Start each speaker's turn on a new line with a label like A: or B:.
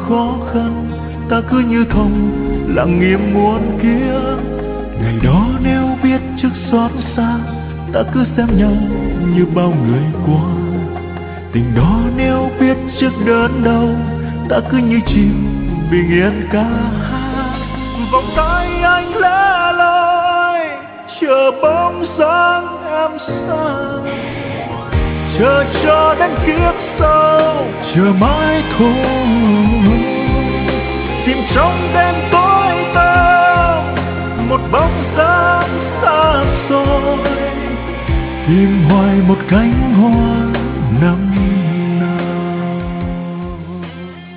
A: khó khăn, ta cứ như không lặng nghiêm muôn kia. Ngày đó nếu biết trước xót xa, ta cứ xem nhau như bao người qua. Tình đó nếu biết trước đớn đau, ta cứ như chim bình yên ca hát. Vòng tay anh lẻ loi chờ bóng dáng em xa, chờ cho đến kiếp sau, chờ mãi thôi. Tìm trong đêm tối tăm một bóng dáng xa xôi, tìm hoài một cánh hoa